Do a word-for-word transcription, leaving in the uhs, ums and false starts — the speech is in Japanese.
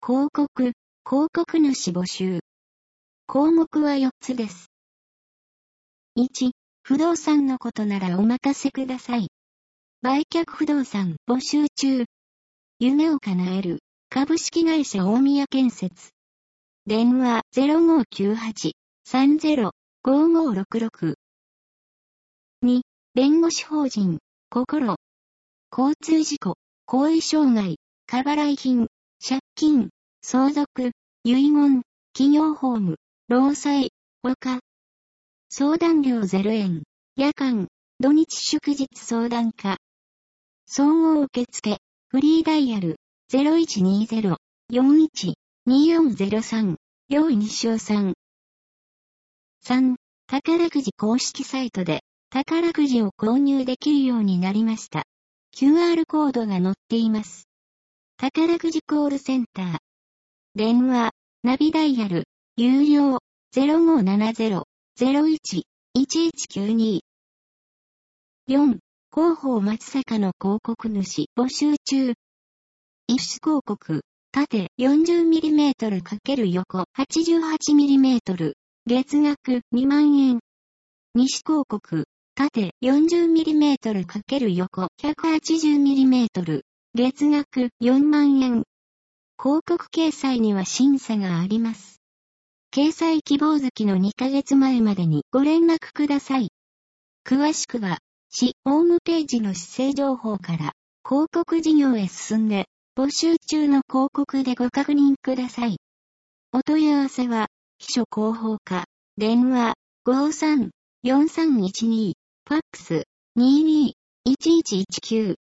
広告、広告主募集。項目はよっつです。いち、不動産のことならお任せください。売却不動産募集中。夢を叶える株式会社大宮建設。電話 ゼロごきゅうはち さんゼロ ごごろくろく。に、弁護士法人、心。交通事故、後遺障害、過払い金、借金、相続、遺言、企業法務、労災、他。相談料ゼロえん、夜間、土日祝日相談課。総合受付、フリーダイヤル、ゼロいちにゼロ よんいち によんゼロさん、用意西尾さん。さん、宝くじ公式サイトで、宝くじを購入できるようになりました。キューアール コードが載っています。宝くじコールセンター。電話、ナビダイヤル、有料、ゼロごななゼロ ゼロいち いちいちきゅうに。よん、広報松坂の広告主募集中。一種広告、縦 よんじゅうミリメートル× 横 はちじゅうはちミリメートル、月額にまんえん。二種広告、縦 よんじゅうミリメートル× 横 ひゃくはちじゅうミリメートル、月額よんまんえん。広告掲載には審査があります。掲載希望月のにかげつまえまでにご連絡ください。詳しくは、市ホームページの施政情報から広告事業へ進んで、募集中の広告でご確認ください。お問い合わせは、秘書広報課、電話 ごーさん よんさんいちに、ファックス にーにー いちいちいちきゅう。